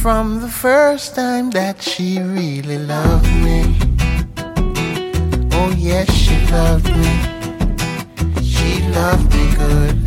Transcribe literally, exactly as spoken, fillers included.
from the first time that she really loved me. Oh yes, she loved me. She loved me good.